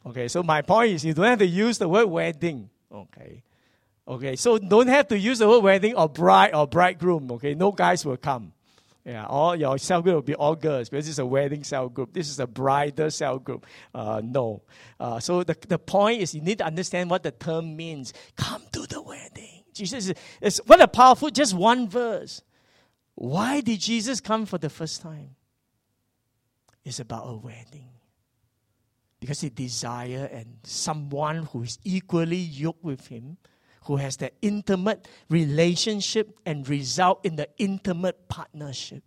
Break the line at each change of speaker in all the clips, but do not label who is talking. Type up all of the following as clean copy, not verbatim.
Okay, so my point is you don't have to use the word wedding. Okay, so don't have to use the word wedding or bride or bridegroom. Okay, no guys will come. Yeah, all your cell group will be all girls because it's a wedding cell group. This is a bridal cell group. No. So the point is you need to understand what the term means. Come to the wedding. Jesus is what a powerful, just one verse. Why did Jesus come for the first time? It's about a wedding. Because he desires and someone who is equally yoked with him, who has that intimate relationship and result in the intimate partnership.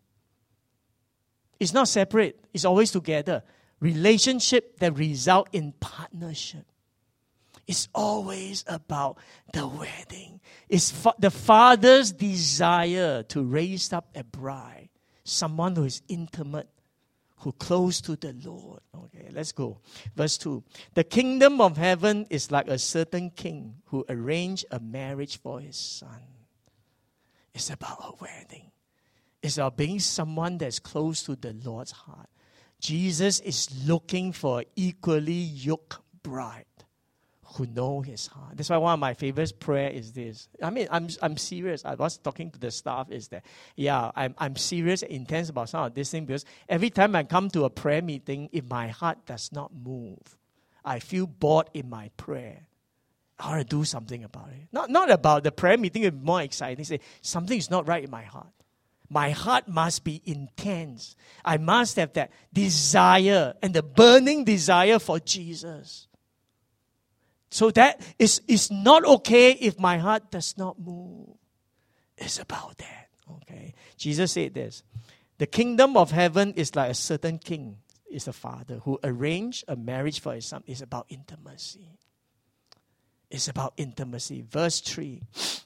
It's not separate. It's always together. Relationship that result in partnership. It's always about the wedding. It's the Father's desire to raise up a bride, someone who is intimate, who close to the Lord. Okay, let's go. Verse 2. The kingdom of heaven is like a certain king who arranged a marriage for his son. It's about a wedding. It's about being someone that's close to the Lord's heart. Jesus is looking for an equally yoked bride who know his heart. That's why one of my favorite prayer is this. I mean, I'm serious. I was talking to the staff is that, I'm serious and intense about some of this thing because every time I come to a prayer meeting, if my heart does not move, I feel bored in my prayer. I want to do something about it. Not about the prayer meeting, it's more exciting. Say, something is not right in my heart. My heart must be intense. I must have that desire and the burning desire for Jesus. So that is not okay if my heart does not move. It's about that. Okay. Jesus said this. The kingdom of heaven is like a certain king, is a father, who arranged a marriage for his son. It's about intimacy. It's about intimacy. Verse 3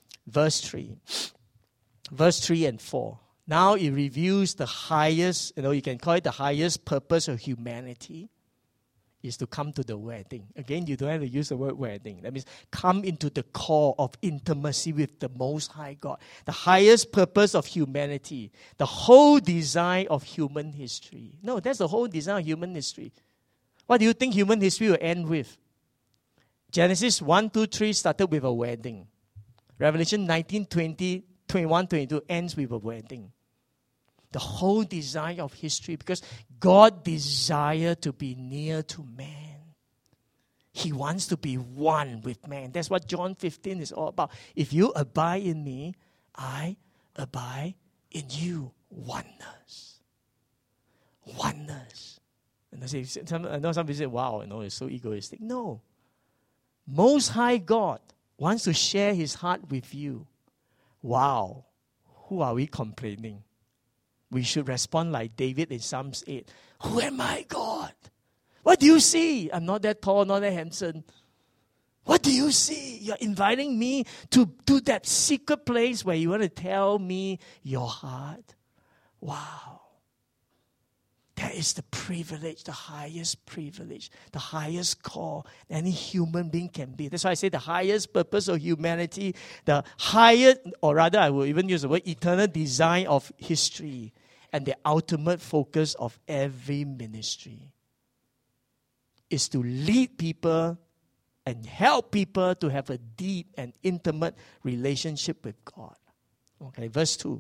and 4. Now it reveals the highest, you can call it the highest purpose of humanity. Is to come to the wedding. Again, you don't have to use the word wedding. That means come into the core of intimacy with the Most High God. The highest purpose of humanity. The whole design of human history. No, that's the whole design of human history. What do you think human history will end with? Genesis 1, 2, 3 started with a wedding. Revelation 19, 20, 21, 22 ends with a wedding. The whole design of history, because God desires to be near to man. He wants to be one with man. That's what John 15 is all about. If you abide in me, I abide in you. Oneness. Oneness. And I know some people say, wow, it's so egoistic. No. Most High God wants to share his heart with you. Wow. Who are we complaining? We should respond like David in Psalms 8. Who am I, God? What do you see? I'm not that tall, not that handsome. What do you see? You're inviting me to that secret place where you want to tell me your heart. Wow. That is the privilege, the highest call any human being can be. That's why I say the highest purpose of humanity, the highest, or rather I will even use the word eternal design of history, and the ultimate focus of every ministry is to lead people and help people to have a deep and intimate relationship with God. Okay, verse 2.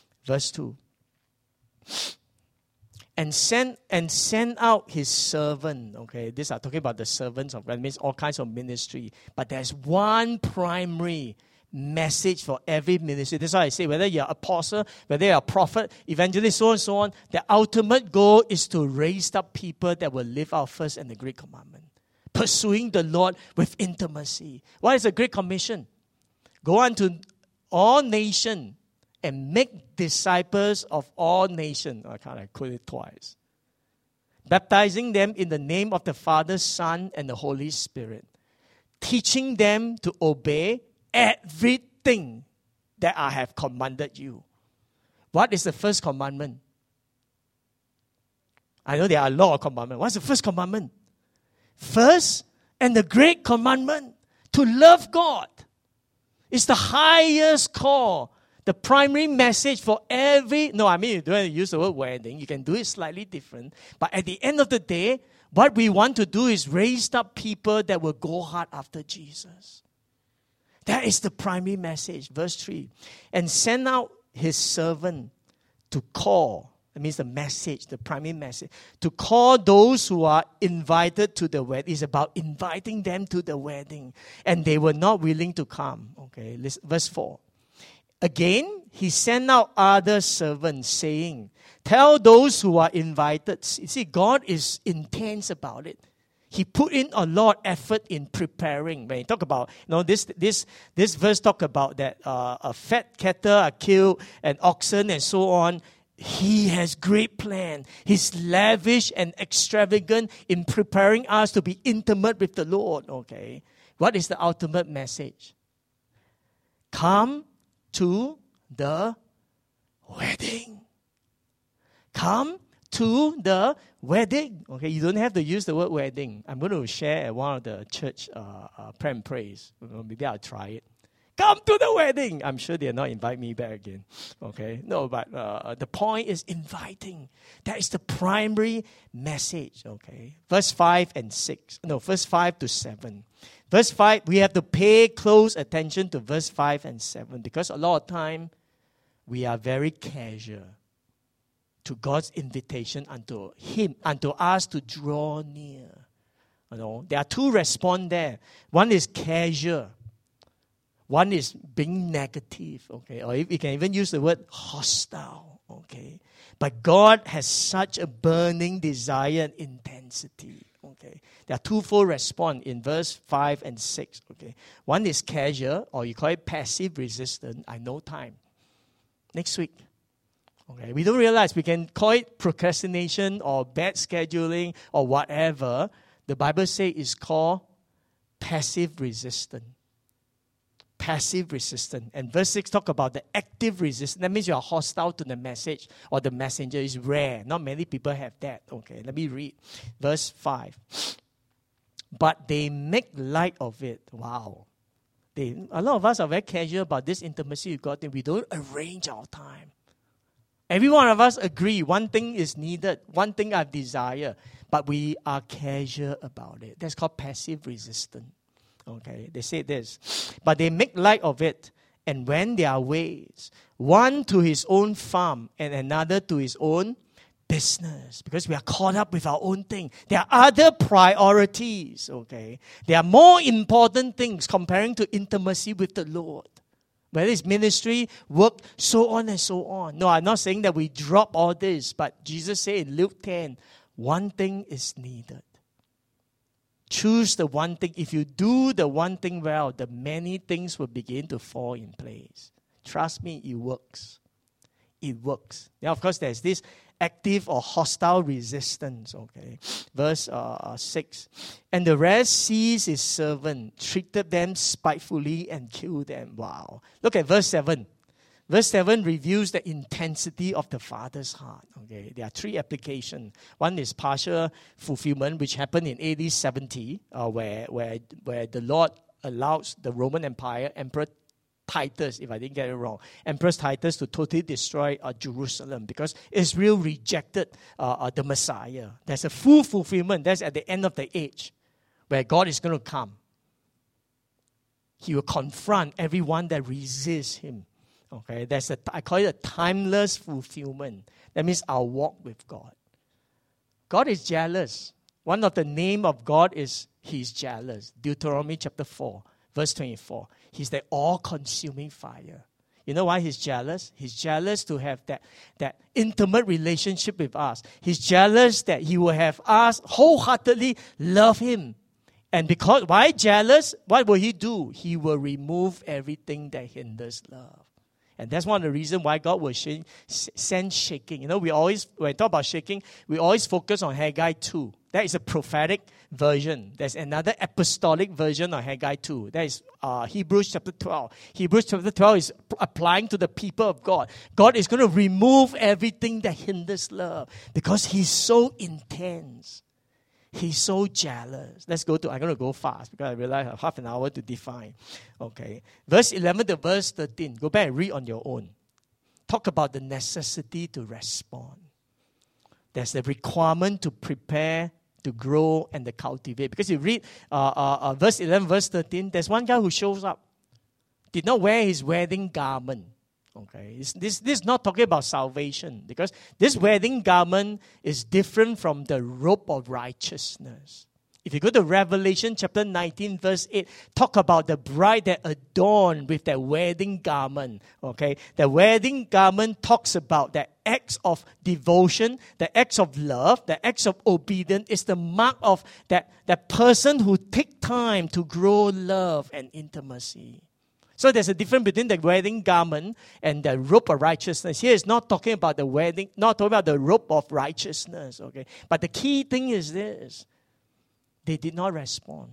And send out his servant. Okay, these are talking about the servants of God. It means all kinds of ministry. But there's one primary message for every ministry. That's why I say whether you're an apostle, whether you're a prophet, evangelist, so on and so on, the ultimate goal is to raise up people that will live out first and the Great Commandment. Pursuing the Lord with intimacy. What is the Great Commission? Go unto all nations and make disciples of all nations. I can't quote it twice. Baptizing them in the name of the Father, Son, and the Holy Spirit. Teaching them to obey everything that I have commanded you. What is the first commandment? I know there are a lot of commandments. What's the first commandment? First and the great commandment, to love God. It's the highest call. The primary message for every... No, I mean, you don't have to use the word wedding. You can do it slightly different. But at the end of the day, What we want to do is raise up people that will go hard after Jesus. That is the primary message. Verse 3. And send out his servant to call. That means the message, the primary message. To call those who are invited to the wedding. It's about inviting them to the wedding. And they were not willing to come. Okay, listen, verse 4. Again, he sent out other servants saying, tell those who are invited. You see, God is intense about it. He put in a lot of effort in preparing. When he talk about, this verse talk about that a fat cattle are killed and oxen and so on. He has great plan. He's lavish and extravagant in preparing us to be intimate with the Lord. Okay, what is the ultimate message? Come to the wedding. Come to the wedding. Okay, you don't have to use the word wedding. I'm going to share at one of the church prayer and praise. Maybe I'll try it. Come to the wedding. I'm sure they'll not invite me back again. Okay, no, but the point is inviting. That is the primary message. Okay, verse 5 and 6. No, verse 5 to 7. Verse 5, we have to pay close attention to verse 5 and 7 because a lot of time we are very casual to God's invitation unto Him, unto us to draw near. There are two response there. One is casual. One is being negative. Okay, or if you can even use the word hostile. Okay, but God has such a burning desire and intensity. Okay, there are twofold response in verse 5 and 6. Okay, one is casual, or you call it passive resistance. I know time. Next week. Okay, we don't realize we can call it procrastination or bad scheduling or whatever. The Bible says it's called passive resistance. Passive resistance. And verse 6 talk about the active resistance. That means you are hostile to the message or the messenger. Is rare. Not many people have that. Okay, let me read. Verse 5. But they make light of it. Wow. A lot of us are very casual about this intimacy with God. We don't arrange our time. Every one of us agree one thing is needed, one thing I desire, but we are casual about it. That's called passive resistance. Okay, they say this. But they make light of it and went their ways, one to his own farm and another to his own business, because we are caught up with our own thing. There are other priorities, okay? There are more important things comparing to intimacy with the Lord. Whether it's ministry, work, so on and so on. No, I'm not saying that we drop all this, but Jesus said in Luke 10, one thing is needed. Choose the one thing. If you do the one thing well, the many things will begin to fall in place. Trust me, it works. It works. Now, of course, there's this active or hostile resistance. Okay, verse 6. And the rest seized his servant, treated them spitefully, and killed them. Wow. Look at verse 7. Verse 7 reveals the intensity of the Father's heart. Okay, there are three applications. One is partial fulfillment, which happened in AD 70, where the Lord allows the Roman Empire, Emperor Titus, if I didn't get it wrong, Emperor Titus to totally destroy Jerusalem because Israel rejected the Messiah. There's a full fulfillment. That's at the end of the age where God is going to come. He will confront everyone that resists Him. Okay, I call it a timeless fulfillment. That means our walk with God. God is jealous. One of the name of God is He's jealous. Deuteronomy chapter 4, verse 24. He's the all-consuming fire. You know why He's jealous? He's jealous to have that intimate relationship with us. He's jealous that He will have us wholeheartedly love Him. And because why jealous? What will He do? He will remove everything that hinders love. And that's one of the reasons why God will send shaking. You know, when we talk about shaking, we always focus on Haggai 2. That is a prophetic version. There's another apostolic version of Haggai 2. That is Hebrews chapter 12. Hebrews chapter 12 is applying to the people of God. God is going to remove everything that hinders love because He's so intense. He's so jealous. I'm going to go fast because I realize I have half an hour to define. Okay. Verse 11 to verse 13. Go back and read on your own. Talk about the necessity to respond. There's the requirement to prepare to grow and to cultivate. Because you read verse 11, verse 13, there's one guy who shows up, did not wear his wedding garment. Okay, this is not talking about salvation, because this wedding garment is different from the robe of righteousness. If you go to Revelation chapter 19, verse 8, talk about the bride that adorned with that wedding garment. Okay, the wedding garment talks about the acts of devotion, the acts of love, the acts of obedience. Is the mark of that person who take time to grow love and intimacy. So there's a difference between the wedding garment and the robe of righteousness. Here it's not talking about the wedding, not talking about the robe of righteousness. Okay, but the key thing is this: they did not respond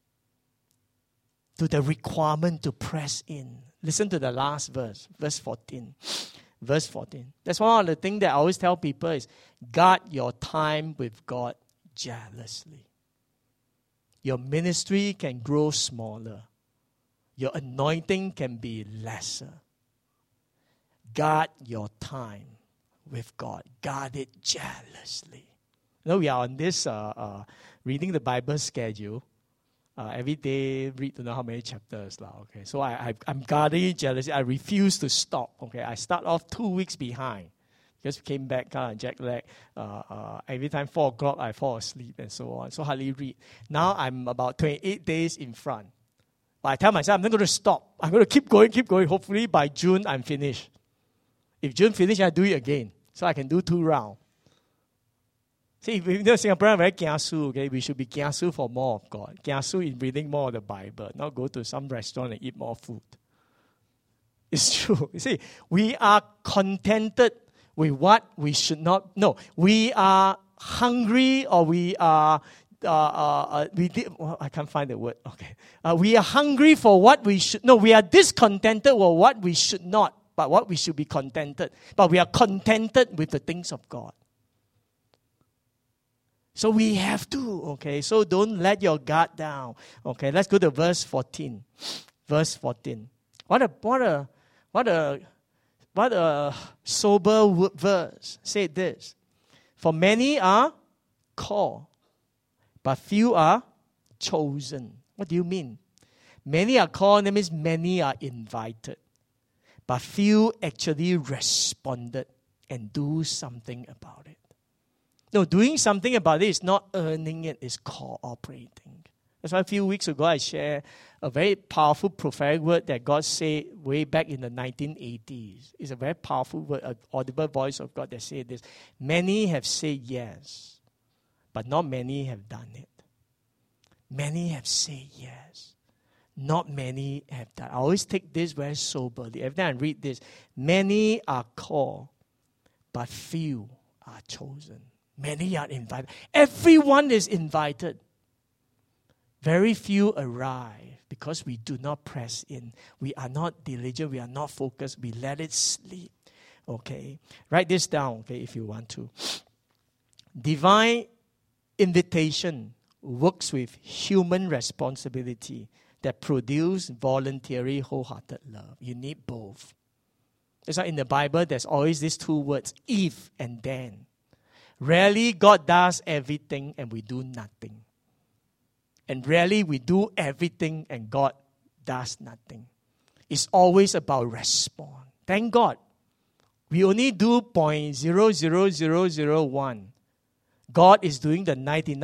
to the requirement to press in. Listen to the last verse, verse 14. Verse 14. That's one of the things that I always tell people is guard your time with God jealously. Your ministry can grow smaller. Your anointing can be lesser. Guard your time with God. Guard it jealously. You know, we are on this reading the Bible schedule. Every day, read to know how many chapters. Okay, so I'm guarding it jealously. I refuse to stop. Okay, I start off 2 weeks behind. Just came back, kind of jet lag. Every time 4 o'clock, I fall asleep and so on. So hardly read. Now I'm about 28 days in front. But I tell myself, I'm not going to stop. I'm going to keep going. Hopefully by June, I'm finished. If June finish, I do it again. So I can do 2 rounds. See, if you know Singaporeans are very kiasu, okay, we should be kiasu for more of God. Kiasu in reading more of the Bible, not go to some restaurant and eat more food. It's true. You see, we are contented with what we should not. No, we are hungry, or we are. I can't find the word. Okay, we are hungry for what we should. No, we are discontented with what we should not, but what we should be contented. But we are contented with the things of God. So we have to. Okay, so don't let your guard down. Okay, let's go to verse 14. Verse 14. What a sober verse. Say this: for many are called, but few are chosen. What do you mean? Many are called, that means many are invited. But few actually responded and do something about it. No, doing something about it is not earning it, it's cooperating. That's why a few weeks ago I shared a very powerful prophetic word that God said way back in the 1980s. It's a very powerful word, an audible voice of God that said this. Many have said yes, but not many have done it. Many have said yes. Not many have done. I always take this very soberly. Every time I read this, many are called, but few are chosen. Many are invited. Everyone is invited. Very few arrive because we do not press in. We are not diligent. We are not focused. We let it sleep. Okay? Write this down, okay, if you want to. Divine invitation works with human responsibility that produce voluntary, wholehearted love. You need both. That's why in the Bible, there's always these 2 words, if and then. Rarely God does everything and we do nothing. And rarely we do everything and God does nothing. It's always about response. Thank God. We only do 0.00001. God is doing the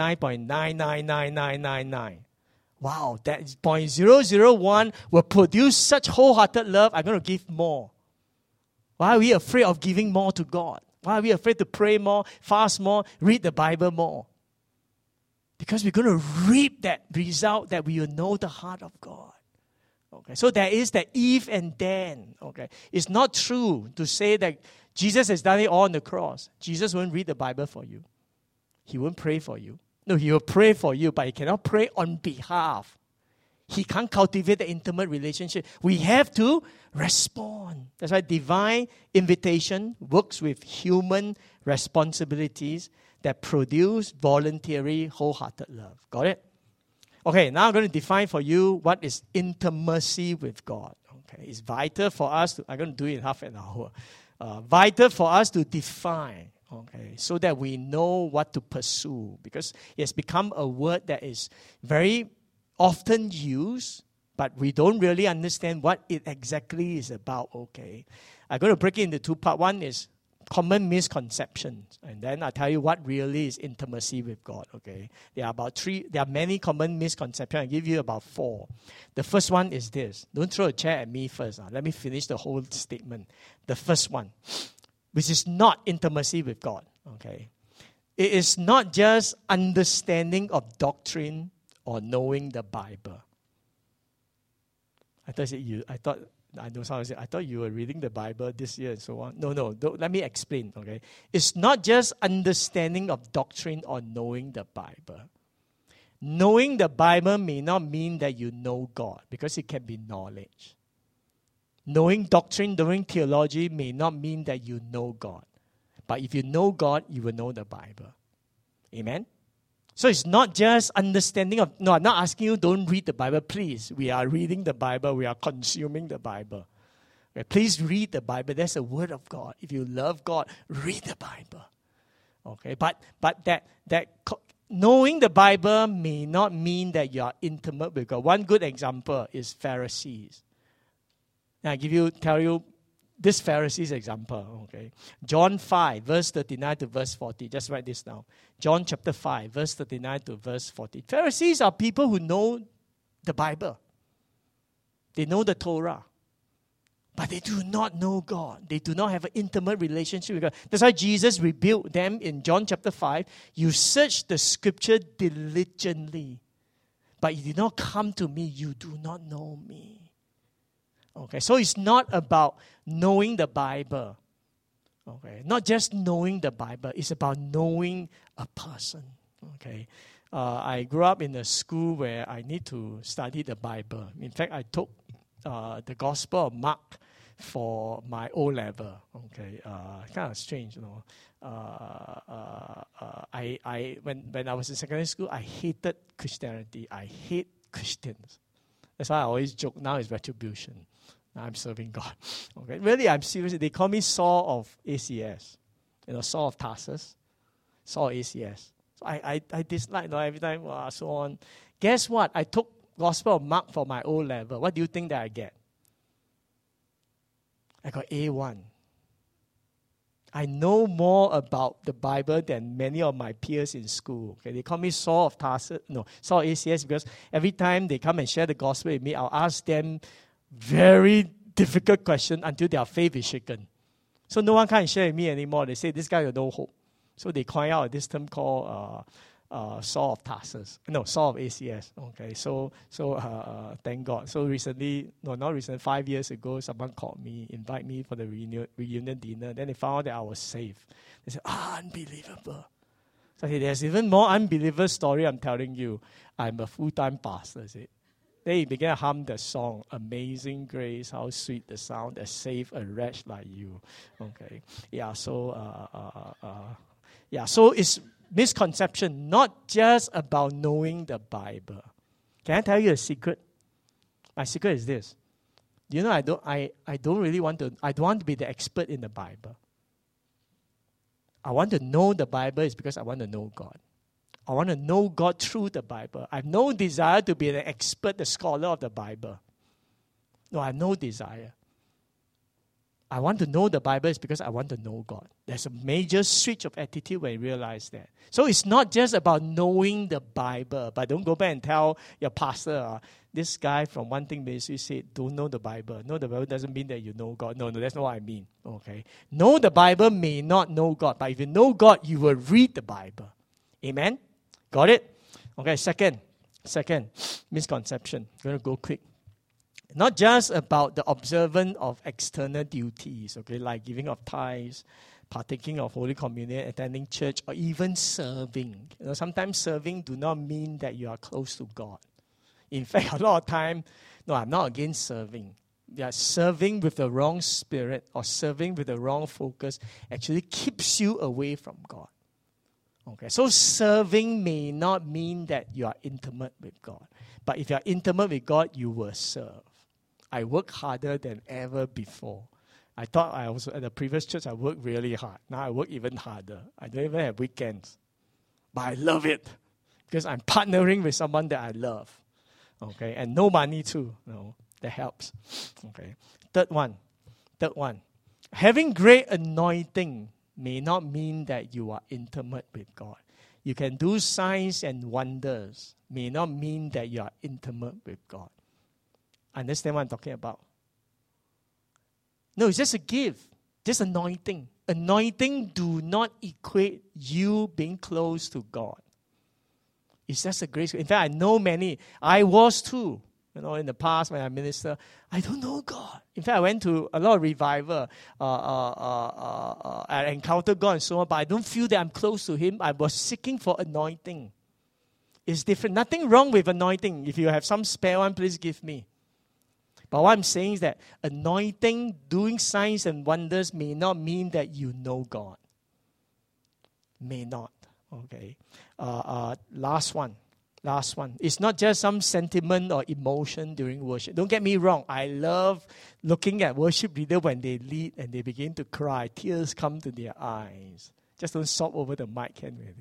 99.999999. Wow, that 0.001 will produce such wholehearted love. I'm going to give more. Why are we afraid of giving more to God? Why are we afraid to pray more, fast more, read the Bible more? Because we're going to reap that result that we will know the heart of God. Okay, so there is that if and then. Okay, it's not true to say that Jesus has done it all on the cross. Jesus won't read the Bible for you. He won't pray for you. No, he will pray for you, but he cannot pray on behalf. He can't cultivate the intimate relationship. We have to respond. That's why divine invitation works with human responsibilities that produce voluntary, wholehearted love. Got it? Okay, now I'm going to define for you what is intimacy with God. Okay, it's vital for us to, I'm going to do it in half an hour. Vital for us to define. Okay, so that we know what to pursue, because it has become a word that is very often used, but we don't really understand what it exactly is about. Okay, I'm going to break it into two parts. One is common misconceptions, and then I'll tell you what really is intimacy with God. Okay, there are many common misconceptions. I'll give you about 4. The first one is this. Don't throw a chair at me first. Let me finish the whole statement. The first one, which is not intimacy with God. Okay, it is not just understanding of doctrine or knowing the Bible. I thought you were reading the Bible this year and so on. No, let me explain, okay? It's not just understanding of doctrine or knowing the Bible. Knowing the Bible may not mean that you know God, because it can be knowledge. Knowing doctrine, knowing theology may not mean that you know God. But if you know God, you will know the Bible. Amen? So it's not just understanding of, no, I'm not asking you don't read the Bible, please. We are reading the Bible. We are consuming the Bible. Okay, please read the Bible. That's the word of God. If you love God, read the Bible. Okay, but that knowing the Bible may not mean that you are intimate with God. One good example is Pharisees. Now I tell you this Pharisees example, okay? John 5, verse 39 to verse 40. Just write this down. John chapter 5, verse 39 to verse 40. Pharisees are people who know the Bible. They know the Torah. But they do not know God. They do not have an intimate relationship with God. That's why Jesus rebuked them in John chapter 5. You search the scripture diligently, but you did not come to me. You do not know me. Okay, so it's not about knowing the Bible. Okay, not just knowing the Bible. It's about knowing a person. Okay, I grew up in a school where I need to study the Bible. In fact, I took the Gospel of Mark for my O level. Okay, kind of strange, you know. When I was in secondary school, I hated Christianity. I hate Christians. That's why I always joke. Now it's retribution. Now I'm serving God. Okay, really, I'm serious. They call me Saul of ACS. You know, Saul of Tarsus, Saul of ACS. So I dislike, you know, every time so on. Guess what? I took Gospel of Mark for my O level. What do you think that I get? I got A1. I know more about the Bible than many of my peers in school. Okay, they call me Saul of Tarsus, Saul of ACS, because every time they come and share the gospel with me, I'll ask them very difficult questions until their faith is shaken. So no one can share with me anymore. They say, this guy has no hope. So they coin out this term called Saul of Tarsus. No, Saul of ACS. Okay, so thank God. So recently, not recently, 5 years ago, someone called me, invited me for the reunion dinner. Then they found out that I was saved. They said, unbelievable. So there's even more unbelievable story I'm telling you. I'm a full-time pastor, see. They began to hum the song, Amazing Grace, how sweet the sound that saved a wretch like you. Okay, so it's misconception, not just about knowing the Bible. Can I tell you a secret? My secret is this. You know, I don't want to be the expert in the Bible. I want to know the Bible is because I want to know God. I want to know God through the Bible. I have no desire to be an expert, the scholar of the Bible. No, I have no desire. I want to know the Bible is because I want to know God. There's a major switch of attitude when you realize that. So it's not just about knowing the Bible, but don't go back and tell your pastor, this guy from One Thing Ministry said, don't know the Bible. Know the Bible doesn't mean that you know God. No, that's not what I mean. Okay. Know the Bible may not know God, but if you know God, you will read the Bible. Amen? Got it? Okay, second misconception. I'm going to go quick. Not just about the observance of external duties, okay, like giving of tithes, partaking of Holy Communion, attending church, or even serving. You know, sometimes serving do not mean that you are close to God. In fact, a lot of time, no, I'm not against serving. Yeah, serving with the wrong spirit or serving with the wrong focus actually keeps you away from God. Okay, so serving may not mean that you are intimate with God. But if you are intimate with God, you will serve. I work harder than ever before. I thought I was at the previous church, I worked really hard. Now I work even harder. I don't even have weekends. But I love it because I'm partnering with someone that I love. Okay, and no money too. No, that helps. Okay, third one. Having great anointing may not mean that you are intimate with God. You can do signs and wonders, may not mean that you are intimate with God. Understand what I'm talking about? No, it's just a gift, just anointing. Anointing do not equate you being close to God. It's just a grace. In fact, I know many. I was too. In the past when I minister, I don't know God. In fact, I went to a lot of revival. I encountered God and so on, but I don't feel that I'm close to Him. I was seeking for anointing. It's different. Nothing wrong with anointing. If you have some spare one, please give me. But what I'm saying is that anointing, doing signs and wonders may not mean that you know God. May not. Okay. Last one. It's not just some sentiment or emotion during worship. Don't get me wrong. I love looking at worship leader when they lead and they begin to cry. Tears come to their eyes. Just don't sob over the mic, can we?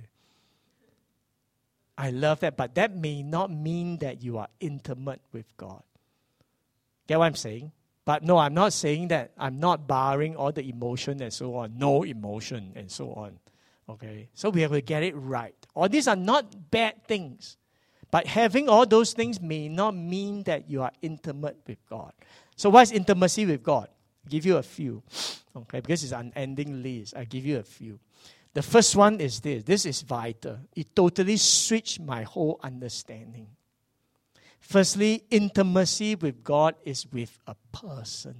I love that. But that may not mean that you are intimate with God. Get what I'm saying? But no, I'm not saying that. I'm not barring all the emotion and so on. No emotion and so on. Okay? So we have to get it right. All these are not bad things. But having all those things may not mean that you are intimate with God. So what is intimacy with God? I'll give you a few. Okay, because it's an unending list. I'll give you a few. The first one is this. This is vital. It totally switched my whole understanding. Firstly, intimacy with God is with a person.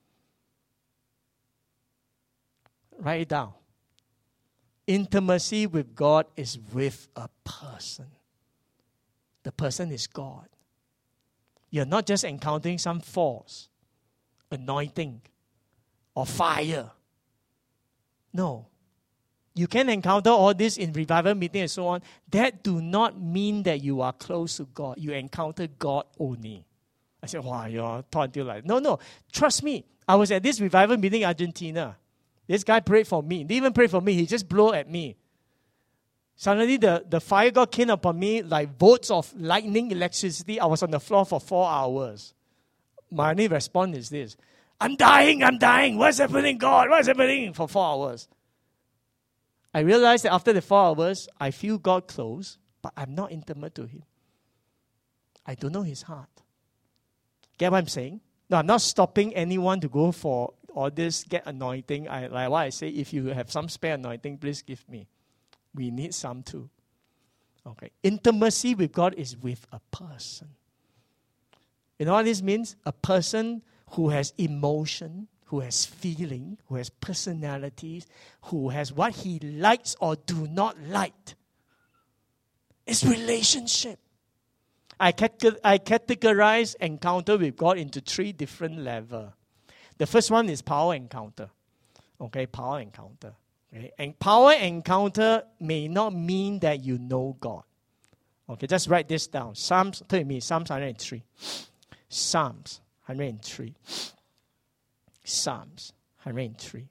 Write it down. Intimacy with God is with a person. The person is God. You're not just encountering some force, anointing, or fire. No. You can encounter all this in revival meeting and so on. That do not mean that you are close to God. You encounter God only. I said, wow, you're taught until like, no. Trust me. I was at this revival meeting in Argentina. This guy prayed for me. He didn't even pray for me. He just blew at me. Suddenly, the fire god came upon me like bolts of lightning, electricity. I was on the floor for 4 hours. My only response is this. I'm dying. What's happening, God? What's happening? For 4 hours. I realized that after the 4 hours, I feel God close, but I'm not intimate to Him. I don't know His heart. Get what I'm saying? No, I'm not stopping anyone to go for all this, get anointing. Like what I say, if you have some spare anointing, please give me. We need some too. Okay. Intimacy with God is with a person. You know what this means? A person who has emotion, who has feeling, who has personalities, who has what he likes or do not like. It's relationship. I categorize encounter with God into 3 different levels. The first one is power encounter. Okay, power encounter. Okay? And power encounter may not mean that you know God. Okay, just write this down. Psalms 103. Psalms 103. Psalms 103.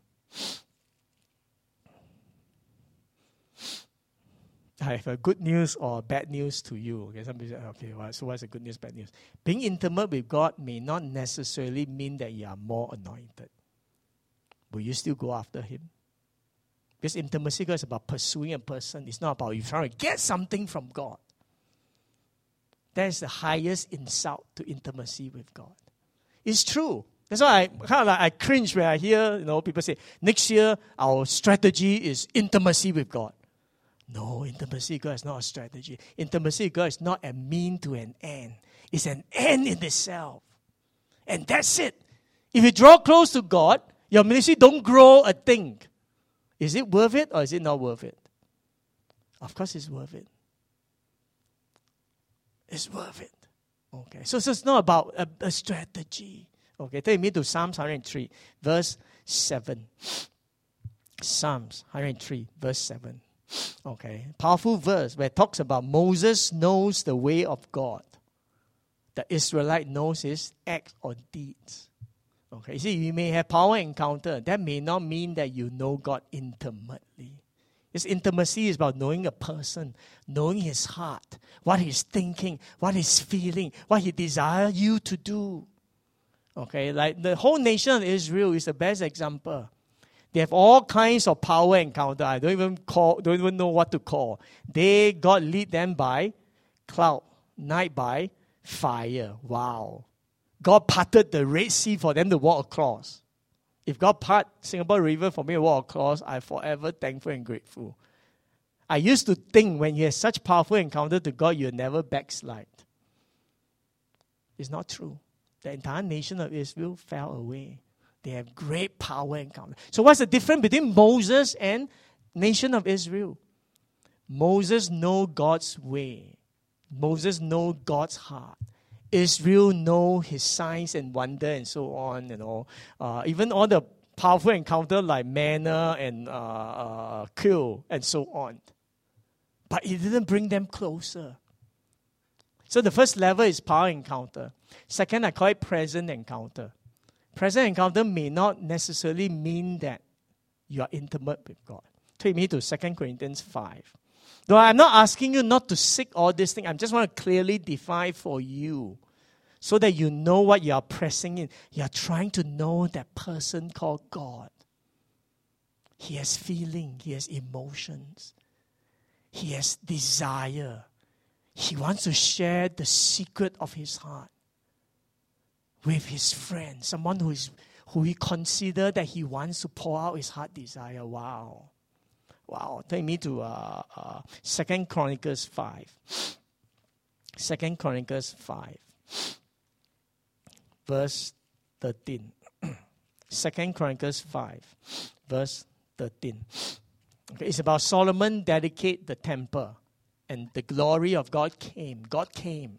I have a good news or bad news to you. Okay, some people say, okay, so what's the good news, bad news? Being intimate with God may not necessarily mean that you are more anointed. Will you still go after Him? Because intimacy is about pursuing a person. It's not about you trying to get something from God. That is the highest insult to intimacy with God. It's true. That's why I cringe when I hear people say, next year our strategy is intimacy with God. No, intimacy with God is not a strategy. Intimacy with God is not a mean to an end. It's an end in itself. And that's it. If you draw close to God, your ministry don't grow a thing. Is it worth it or is it not worth it? Of course it's worth it. It's worth it. Okay, so it's not about a strategy. Okay, take me to Psalms 103, verse 7. Psalms 103, verse 7. Okay, powerful verse where it talks about Moses knows the way of God. The Israelite knows his acts or deeds. Okay, see, you may have power encounter. That may not mean that you know God intimately. This intimacy is about knowing a person, knowing his heart, what he's thinking, what he's feeling, what he desires you to do. Okay, like the whole nation of Israel is the best example. They have all kinds of power encounter. I don't even know what to call. God lead them by cloud, night by fire. Wow. God parted the Red Sea for them to walk across. If God part Singapore River for me to walk across, I'm forever thankful and grateful. I used to think when you have such powerful encounter to God, you'll never backslide. It's not true. The entire nation of Israel fell away. They have great power encounter. So what's the difference between Moses and nation of Israel? Moses know God's way. Moses know God's heart. Israel know his signs and wonder and so on and all. Even all the powerful encounter like manna and quail and so on. But it didn't bring them closer. So the first level is power encounter. Second, I call it present encounter. Present encounter may not necessarily mean that you are intimate with God. Take me to 2 Corinthians 5. Though I'm not asking you not to seek all these things. I just want to clearly define for you so that you know what you are pressing in. You are trying to know that person called God. He has feeling. He has emotions. He has desire. He wants to share the secret of his heart with his friend. Someone who he consider that he wants to pour out his heart desire. Wow. Wow. Take me to 2 Chronicles 5. 2 Chronicles 5. Verse 13. 2 Chronicles 5. Verse 13. Okay, it's about Solomon dedicate the temple. And the glory of God came. God came.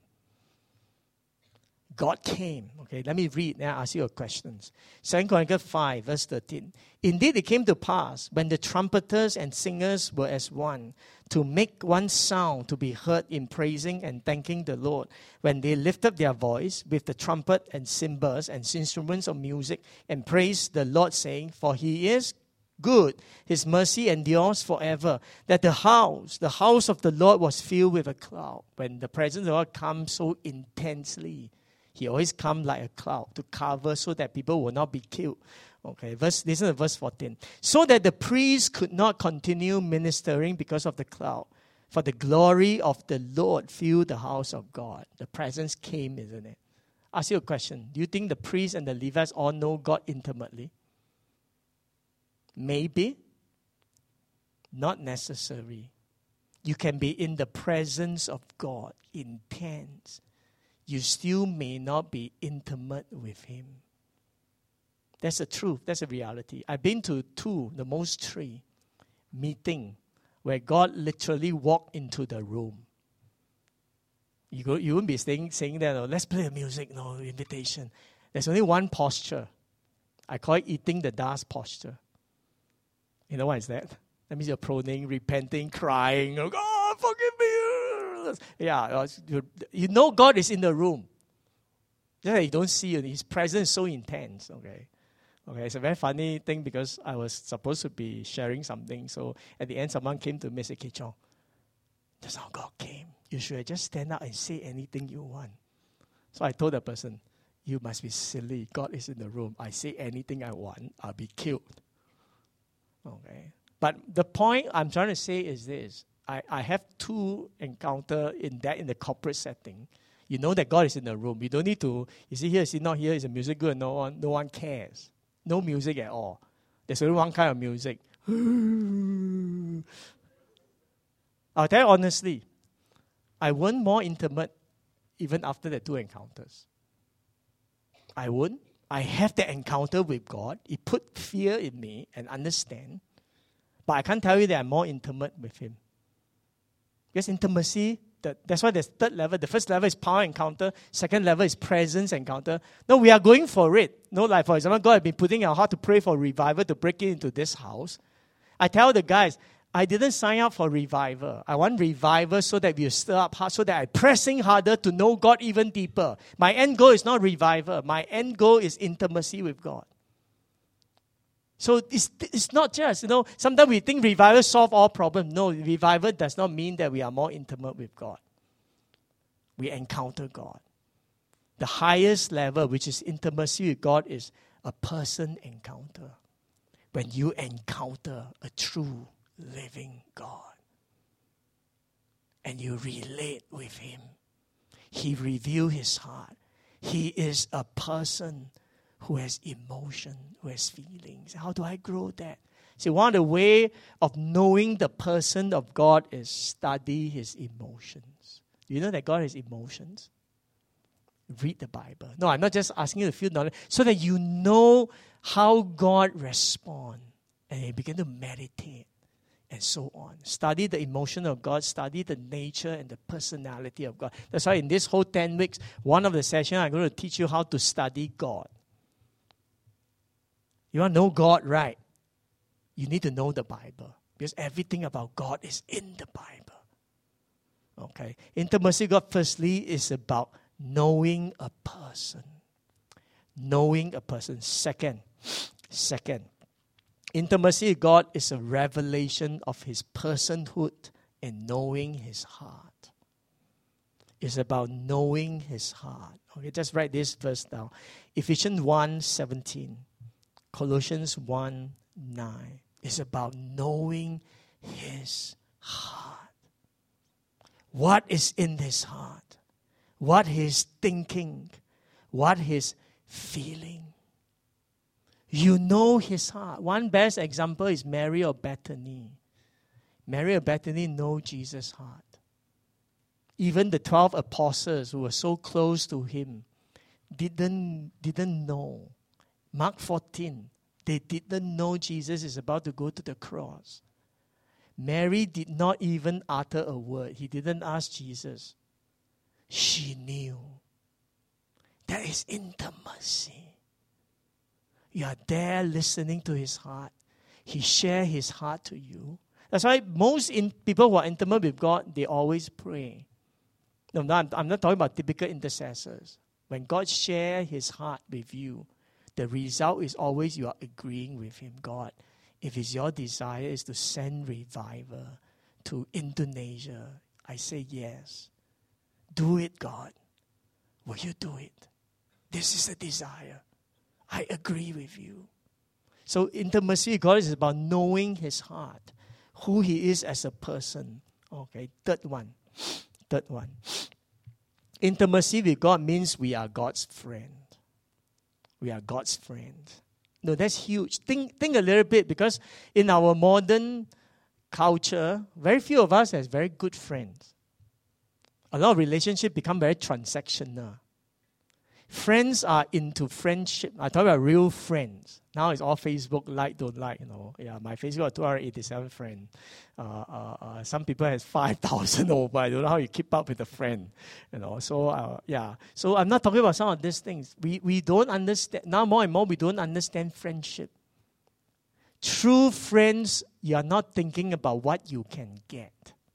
God came. Okay, let me read and ask you a question. 2 Chronicles 5, verse 13. Indeed, it came to pass when the trumpeters and singers were as one, to make one sound to be heard in praising and thanking the Lord, when they lifted their voice with the trumpet and cymbals and instruments of music and praised the Lord, saying, For he is good, his mercy endures forever. That the house of the Lord was filled with a cloud. When the presence of God comes so intensely, he always comes like a cloud to cover so that people will not be killed. Okay, listen to verse 14. So that the priests could not continue ministering because of the cloud. For the glory of the Lord filled the house of God. The presence came, isn't it? Ask you a question. Do you think the priests and the Levites all know God intimately? Maybe. Not necessary. You can be in the presence of God, intense. You still may not be intimate with him. That's the truth. That's the reality. I've been to 2, the most 3, meeting where God literally walked into the room. You wouldn't be saying that, oh, let's play the music, no invitation. There's only one posture. I call it eating the dust posture. You know what is that? That means you're proning, repenting, crying. Oh, God, forgive me. Yeah, you know God is in the room. Yeah, you don't see it. His presence is so intense. Okay, it's a very funny thing because I was supposed to be sharing something. So at the end, someone came to me and said, Kichong, that's how God came. You should just stand up and say anything you want. So I told the person, you must be silly. God is in the room. I say anything I want, I'll be killed. Okay. But the point I'm trying to say is this. I have 2 encounter in the corporate setting. You know that God is in the room. You don't need to, is he here, is he not here, is the music good? No one cares. No music at all. There's only one kind of music. I'll tell you honestly, I weren't more intimate even after the 2 encounters. I wouldn't. I have that encounter with God. It put fear in me and understand. But I can't tell you that I'm more intimate with him. Because intimacy, that's why there's 3rd level. The first level is power encounter. 2nd level is presence encounter. No, we are going for it. No, like for example, God has been putting our heart to pray for revival to break into this house. I tell the guys, I didn't sign up for revival. I want revival so that we stir up heart, so that I'm pressing harder to know God even deeper. My end goal is not revival. My end goal is intimacy with God. So it's not just, sometimes we think revival solve all problems. No, revival does not mean that we are more intimate with God. We encounter God. The highest level, which is intimacy with God, is a person encounter. When you encounter a true living God and you relate with Him, He reveals His heart. He is a person who has emotion, who has feelings. How do I grow that? See, one of the ways of knowing the person of God is study His emotions. Do you know that God has emotions? Read the Bible. No, I'm not just asking you to feel knowledge. So that you know how God responds. And you begin to meditate and so on. Study the emotion of God. Study the nature and the personality of God. That's why in this whole 10 weeks, one of the sessions, I'm going to teach you how to study God. You want to know God right? You need to know the Bible. Because everything about God is in the Bible. Okay? Intimacy with God, firstly, is about knowing a person. Knowing a person. Second, intimacy with God is a revelation of His personhood and knowing His heart. It's about knowing His heart. Okay, just write this verse down. Ephesians 1:17, Colossians 1:9. It's about knowing His heart. What is in His heart? What He's thinking? What He's feeling? You know His heart. One best example is Mary of Bethany. Mary of Bethany know Jesus' heart. Even the 12 apostles who were so close to Him didn't know. Mark 14, they didn't know Jesus is about to go to the cross. Mary did not even utter a word. He didn't ask Jesus. She knew. That is intimacy. You are there listening to His heart. He shares His heart to you. That's why most people who are intimate with God, they always pray. No, I'm not talking about typical intercessors. When God shares His heart with you, the result is always you are agreeing with Him. God, if it's your desire is to send revival to Indonesia, I say yes. Do it, God. Will you do it? This is the desire. I agree with you. So intimacy with God is about knowing His heart, who He is as a person. Okay, third one. Intimacy with God means we are God's friend. We are God's friend. No, that's huge. Think a little bit, because in our modern culture, very few of us has very good friends. A lot of relationships become very transactional. Friends are into friendship. I talk about real friends. Now it's all Facebook, like, don't like, Yeah, my Facebook has 287 friends. Some people has 5,000 over. I don't know how you keep up with a friend. So, yeah. So I'm not talking about some of these things. We don't understand. Now more and more we don't understand friendship. True friends, you are not thinking about what you can get.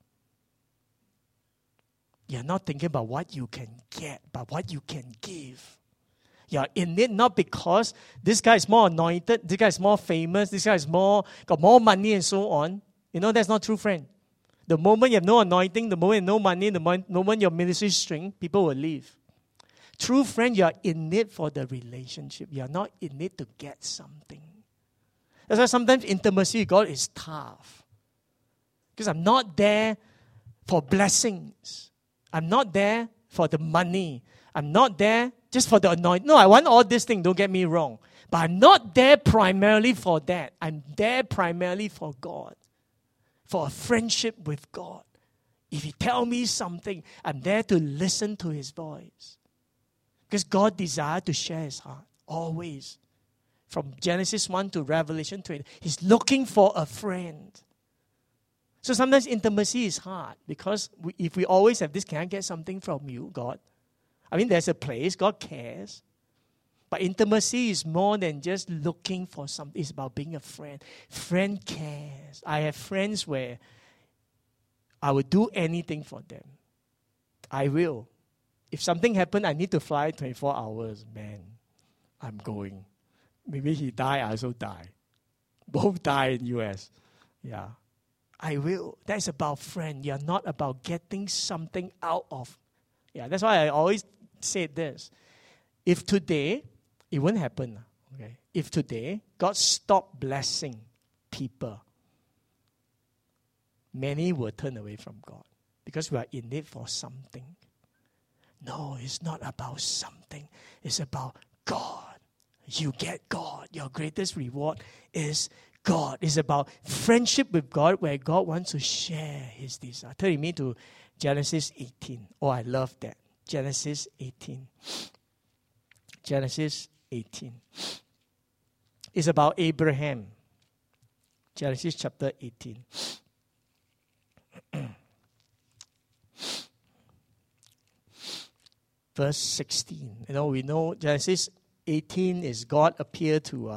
You're not thinking about what you can get, but what you can give. You're in it not because this guy is more anointed, this guy is more famous, this guy is got more money and so on. That's not true friend. The moment you have no anointing, the moment you have no money, the moment your ministry is string, people will leave. True friend, you are in it for the relationship. You are not in it to get something. That's why sometimes intimacy with God is tough. Because I'm not there for blessings. I'm not there for the money. I'm not there just for the anointing. No, I want all these things, don't get me wrong. But I'm not there primarily for that. I'm there primarily for God. For a friendship with God. If He tells me something, I'm there to listen to His voice. Because God desires to share His heart. Always. From Genesis 1 to Revelation 20. He's looking for a friend. So sometimes intimacy is hard because if we always have this, can I get something from you, God? I mean, there's a place, God cares. But intimacy is more than just looking for something. It's about being a friend. Friend cares. I have friends where I would do anything for them. I will. If something happened, I need to fly 24 hours. Man, I'm going. Maybe he die, I also die. Both die in US. Yeah. I will. That's about friend. You're not about getting something out of. Yeah, that's why I always say this. If today, it won't happen. Okay. If today, God stopped blessing people, many will turn away from God because we are in it for something. No, it's not about something. It's about God. You get God. Your greatest reward is God. It's about friendship with God where God wants to share His desire. Turn me to Genesis 18. Oh, I love that. Genesis 18. Genesis 18. It's about Abraham. Genesis chapter 18. Verse 16. We know Genesis 18 is God appeared to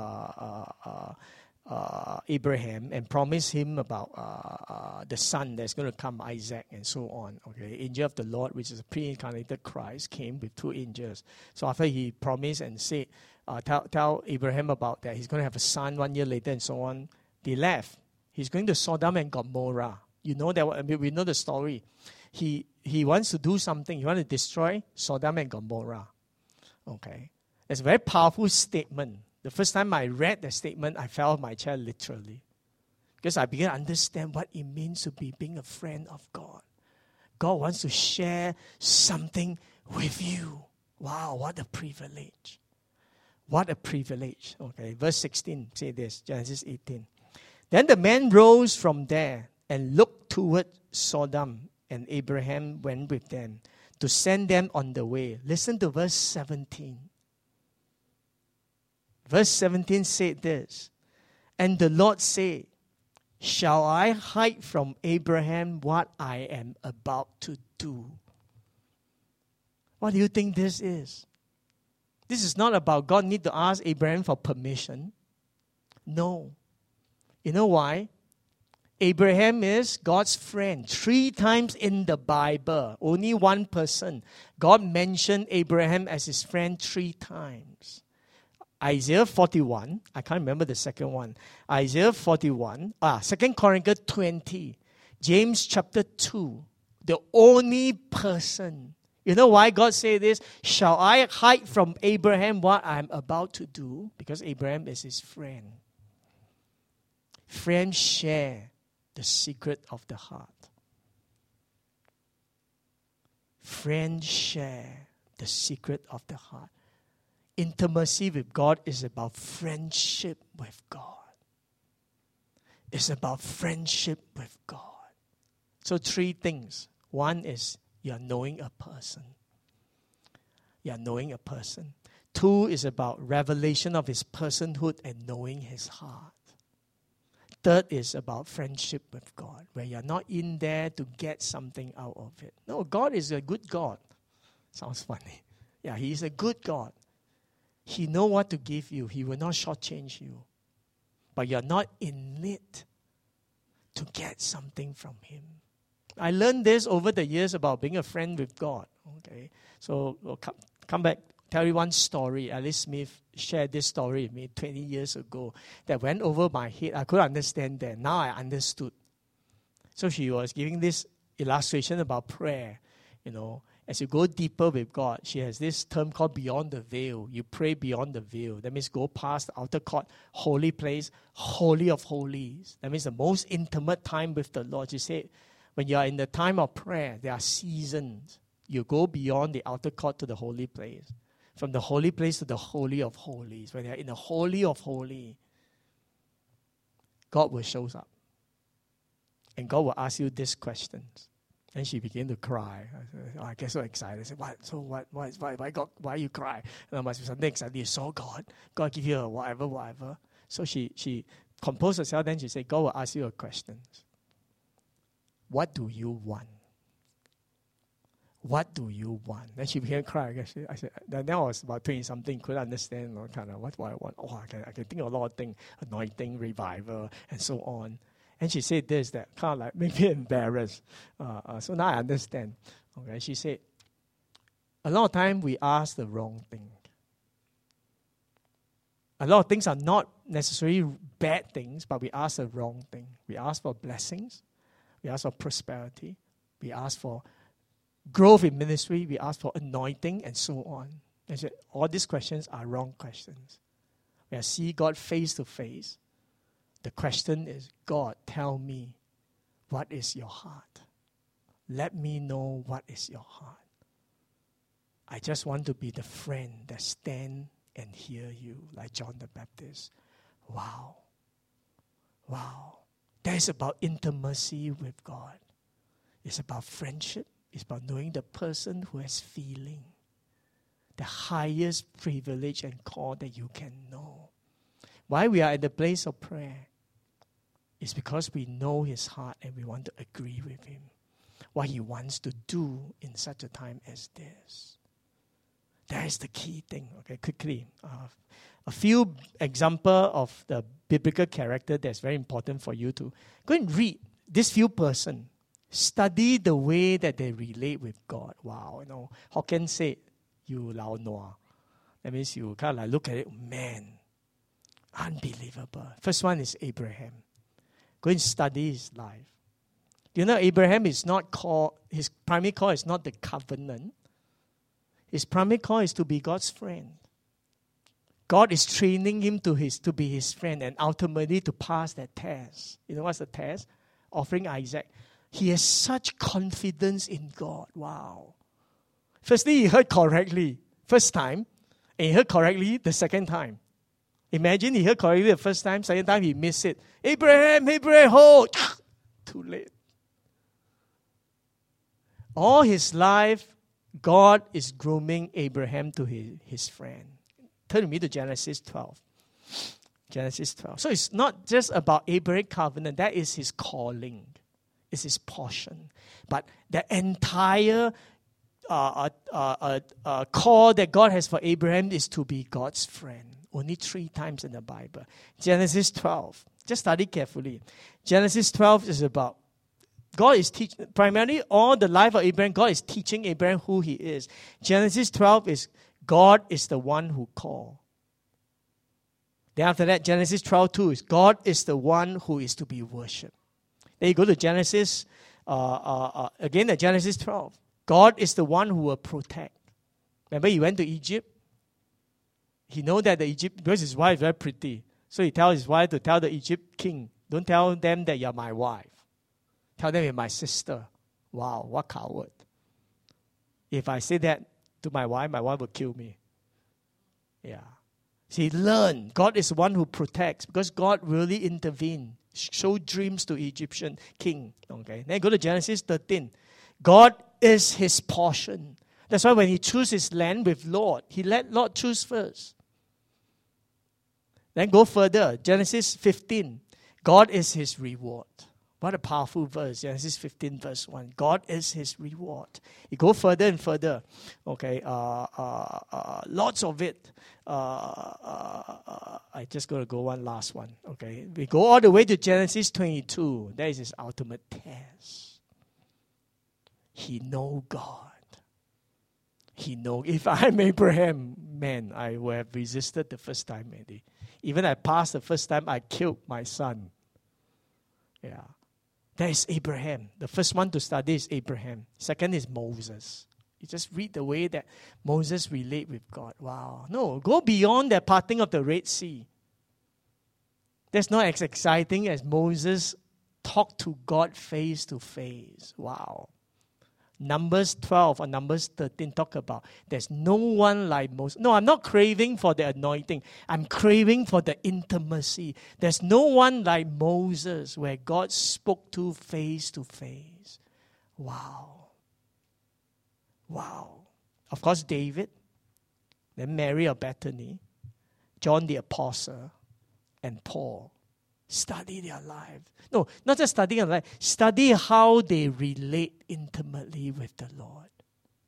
Abraham and promised him about the son that's going to come, Isaac, and so on. Okay, angel of the Lord, which is a pre-incarnated Christ, came with two angels. So after he promised and said, tell Abraham about that, he's going to have a son 1 year later and so on. They left. He's going to Sodom and Gomorrah. You know that we know the story. He wants to do something. He wants to destroy Sodom and Gomorrah. Okay, it's a very powerful statement. The first time I read that statement, I fell off my chair literally. Because I began to understand what it means to be being a friend of God. God wants to share something with you. Wow, what a privilege. What a privilege. Okay, verse 16 say this, Genesis 18. Then the man rose from there and looked toward Sodom, and Abraham went with them to send them on the way. Listen to verse 17. Verse 17 said this, and the Lord said, shall I hide from Abraham what I am about to do? What do you think this is? This is not about God need to ask Abraham for permission. No. You know why? Abraham is God's friend. 3 times in the Bible, only one person. God mentioned Abraham as his friend 3 times. Isaiah 41, I can't remember the second one. Isaiah 41, 2 Chronicles 20, James chapter 2, the only person. You know why God said this? Shall I hide from Abraham what I'm about to do? Because Abraham is his friend. Friends share the secret of the heart. Friends share the secret of the heart. Intimacy with God is about friendship with God. It's about friendship with God. So 3 things. One is you're knowing a person. You're knowing a person. 2 is about revelation of his personhood and knowing his heart. 3rd is about friendship with God, where you're not in there to get something out of it. No, God is a good God. Sounds funny. Yeah, He is a good God. He knows what to give you. He will not shortchange you. But you're not in it to get something from Him. I learned this over the years about being a friend with God. Okay, so we'll come back, tell you one story. Alice Smith shared this story with me 20 years ago that went over my head. I couldn't understand that. Now I understood. So she was giving this illustration about prayer. As you go deeper with God, she has this term called beyond the veil. You pray beyond the veil. That means go past the outer court, holy place, holy of holies. That means the most intimate time with the Lord. She said, when you are in the time of prayer, there are seasons. You go beyond the outer court to the holy place. From the holy place to the holy of holies. When you are in the holy of holies, God will show up. And God will ask you these questions. And she began to cry. I get so excited. I said, what? So what? Why God? Why you cry? And I must be something excited. You saw God. God give you a whatever. So she composed herself. Then she said, God will ask you a question. What do you want? what do you want? Then she began crying. I said, then I was about 20-something, couldn't understand kind of what do I want. Oh, I can think of a lot of things, anointing, revival, and so on. And she said this, that kind of like made me embarrassed. So now I understand. Okay, she said, a lot of time we ask the wrong thing. A lot of things are not necessarily bad things, but we ask the wrong thing. We ask for blessings. We ask for prosperity. We ask for growth in ministry. We ask for anointing and so on. And so all these questions are wrong questions. When I see God face to face, the question is, God, tell me, what is your heart? Let me know what is your heart. I just want to be the friend that stand and hear you, like John the Baptist. Wow. Wow. That is about intimacy with God. It's about friendship. It's about knowing the person who has feeling. The highest privilege and call that you can know. Why we are at the place of prayer is because we know his heart and we want to agree with him. What he wants to do in such a time as this. That is the key thing. Okay, quickly. A few examples of the biblical character that's very important for you to go and read. This few person, study the way that they relate with God. Wow, Hokkien said, you lao noa. That means you kind of like look at it, man, unbelievable. First one is Abraham. Go and study his life. Abraham is not called, his primary call is not the covenant. His primary call is to be God's friend. God is training him to be his friend and ultimately to pass that test. You know what's the test? Offering Isaac. He has such confidence in God. Wow. Firstly, he heard correctly. First time. And he heard correctly the second time. Imagine he heard correctly the first time. Second time he missed it. Abraham, hold. Too late. All his life, God is grooming Abraham to his friend. Turn with me to Genesis 12. Genesis 12. So it's not just about Abraham covenant. That is his calling. It's his portion. But the entire call that God has for Abraham is to be God's friend. Only 3 times in the Bible. Genesis 12. Just study carefully. Genesis 12 is about God is teaching, primarily all the life of Abraham, God is teaching Abraham who he is. Genesis 12 is God is the one who called. Then after that, Genesis 12:2 is God is the one who is to be worshipped. Then you go to Genesis, again at Genesis 12. God is the one who will protect. Remember he went to Egypt? He knows that because his wife is very pretty. So he tells his wife to tell the Egypt king, don't tell them that you're my wife. Tell them you're my sister. Wow, what coward. If I say that to my wife will kill me. Yeah. See, learn. God is the one who protects because God really intervened. Show dreams to Egyptian king. Okay. Then go to Genesis 13. God is his portion. That's why when he chose his land with Lot, he let Lot choose first. Then go further. Genesis 15. God is his reward. What a powerful verse. Genesis 15 verse 1. God is his reward. You go further and further. Okay. Lots of it. I just going to go one last one. Okay. We go all the way to Genesis 22. That is his ultimate test. He know God. He know. If I'm Abraham, man, I would have resisted the first time maybe. Even I passed the first time, I killed my son. Yeah. That is Abraham. The first one to study is Abraham. Second is Moses. You just read the way that Moses relate with God. Wow. No, go beyond that parting of the Red Sea. That's not as exciting as Moses talked to God face to face. Wow. Numbers 12 or Numbers 13 talk about there's no one like Moses. No, I'm not craving for the anointing. I'm craving for the intimacy. There's no one like Moses where God spoke to face. Wow. Wow. Of course, David, then Mary of Bethany, John the Apostle, and Paul. Study their lives. No, not just study their life. Study how they relate intimately with the Lord.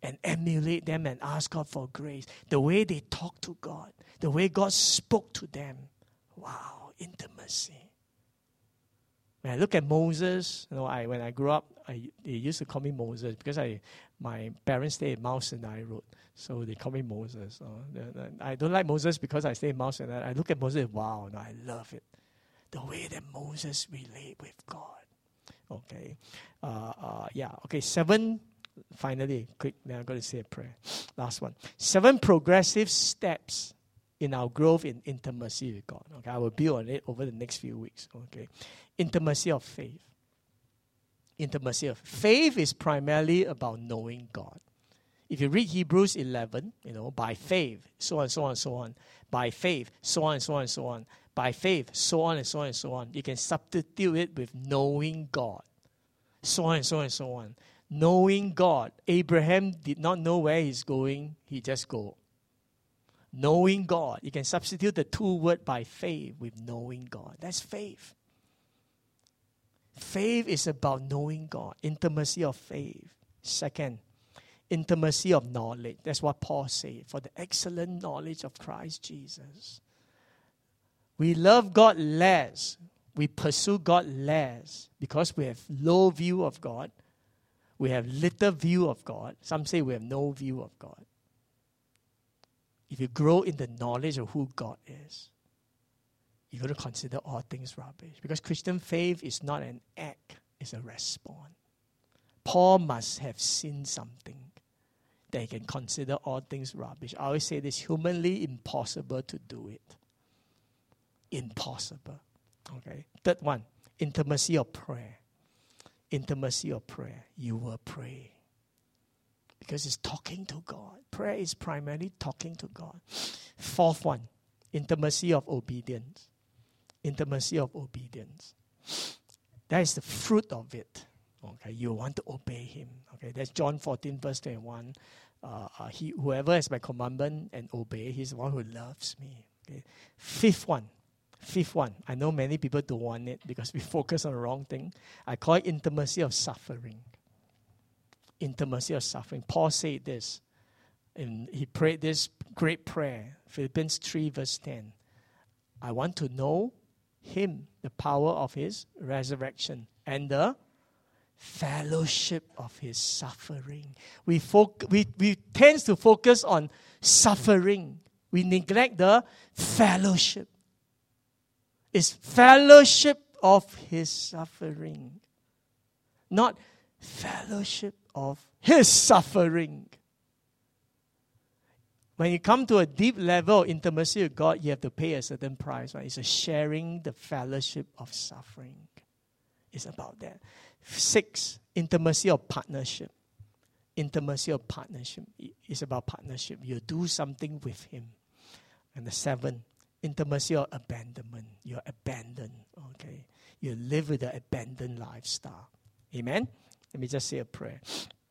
and emulate them and ask God for grace. The way they talk to God, the way God spoke to them. Wow, intimacy. When I look at Moses, when I grew up, they used to call me Moses because my parents stay in Mount Sinai Road, so they call me Moses. I don't like Moses because I stay in Mount Sinai. I look at Moses, wow, I love it. The way that Moses relate with God. Okay, okay. 7. Finally, quick. Then I'm going to say a prayer. Last one. 7 progressive steps in our growth in intimacy with God. Okay, I will build on it over the next few weeks. Okay, intimacy of faith. Intimacy of faith is primarily about knowing God. If you read Hebrews 11, by faith, so on, so on, so on. By faith, so on, so on, so on. By faith, so on and so on and so on. You can substitute it with knowing God. So on and so on and so on. Knowing God. Abraham did not know where he's going. He just go. Knowing God. You can substitute the 2 words by faith with knowing God. That's faith. Faith is about knowing God. Intimacy of faith. 2nd, intimacy of knowledge. That's what Paul said. For the excellent knowledge of Christ Jesus. We love God less. We pursue God less because we have low view of God. We have little view of God. Some say we have no view of God. If you grow in the knowledge of who God is, you're going to consider all things rubbish. Because Christian faith is not an act, it's a response. Paul must have seen something that he can consider all things rubbish. I always say this, humanly impossible to do it. Impossible. Okay. 3rd one, intimacy of prayer. Intimacy of prayer. You will pray. Because it's talking to God. Prayer is primarily talking to God. 4th one, intimacy of obedience. Intimacy of obedience. That is the fruit of it. Okay, you want to obey Him. Okay, that's John 14 verse 21. Whoever has my commandment and obey, he's the one who loves me. Okay. 5th one. I know many people don't want it because we focus on the wrong thing. I call it intimacy of suffering. Intimacy of suffering. Paul said this, and he prayed this great prayer, Philippians 3 verse 10. I want to know Him, the power of His resurrection, and the fellowship of His suffering. We tend to focus on suffering. We neglect the fellowship. It's fellowship of His suffering, not fellowship of His suffering. When you come to a deep level of intimacy with God, you have to pay a certain price. Right? It's a sharing the fellowship of suffering. It's about that. 6, intimacy of partnership. Intimacy of partnership. It's about partnership. You do something with Him. And the 7, intimacy of abandonment. You're abandoned. Okay. You live with an abandoned lifestyle. Amen? Let me just say a prayer.